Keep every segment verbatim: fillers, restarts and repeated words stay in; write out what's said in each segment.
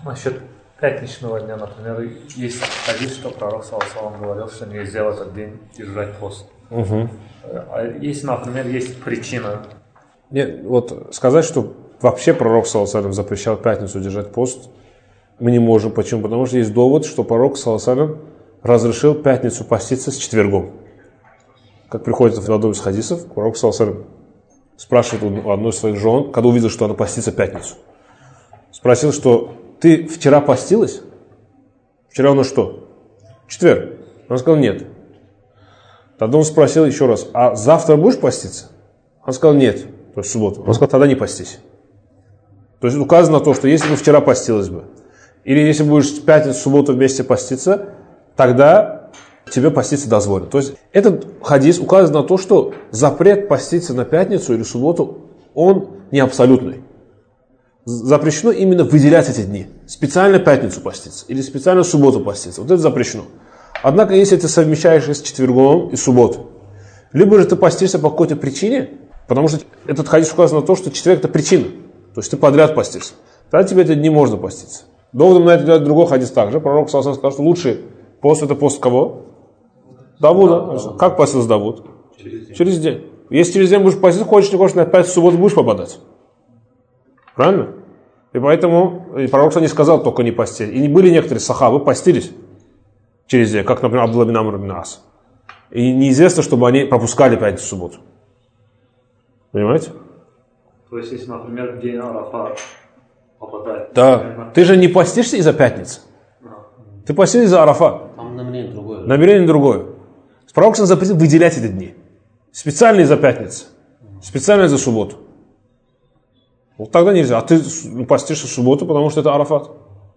Насчет пятничного дня, например, есть хадис, что пророк саллаллаху говорил, что нельзя в этот день держать пост. Угу. А если, например, есть причина. Нет, вот сказать, что вообще пророк саллаллаху запрещал в пятницу держать пост, мы не можем. Почему? Потому что есть довод, что пророк саллаллаху разрешил пятницу поститься с четвергом. Как приходит в одном из хадисов, пророк саллаллаху спрашивает у одной из своих жен, когда увидел, что она постится в пятницу. Спросил, что ты вчера постилась? Вчера у нас что? Четверг. Она сказала, нет. Тогда он спросил еще раз, а завтра будешь поститься? Она сказала, нет. То есть в субботу. Он сказал, тогда не постись. То есть указано на то, что если бы вчера постилась бы, или если будешь в пятницу, в субботу вместе поститься, тогда тебе поститься дозволено. То есть этот хадис указывает на то, что запрет поститься на пятницу или субботу, он не абсолютный. Запрещено именно выделять эти дни. Специально пятницу поститься или специально субботу поститься. Вот это запрещено. Однако, если ты совмещаешь с четвергом и субботу, либо же ты постишься по какой-то причине, потому что этот хадис указывает на то, что четверг это причина. То есть ты подряд постишься. Тогда тебе эти дни можно поститься. Доводом на это делает другой хадис также. Пророк саллаллаху сказал, что лучший пост это пост кого? Давуда. Да, как постился Давуд? Через день. Через день. Если через день будешь поститься, хочешь не хочешь, на пять в субботу будешь попадать. Правильно? И поэтому и пророк не сказал только не постель. И не были некоторые сахабы постились через день, как, например, Абдулла бин Амр бин Ас. И неизвестно, чтобы они пропускали пятницу субботу. Понимаете? То есть, если, например, день Арафа попадает. Да. Например, Ты же не постишься из-за пятницы. А. Ты постишься из-за Арафа. Там намерение другое. Намерение другое. Пророк запретил выделять эти дни. Специально из-за пятницы. Специально из-за субботу. Вот тогда нельзя. А ты постишься в субботу, потому что это Арафат.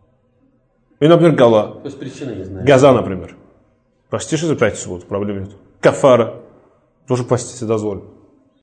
И, например, Гала. То есть причины не знаю. Газа, например. Постишься за пятницу в субботу, проблем нет. Кафара. Тоже поститься дозволено.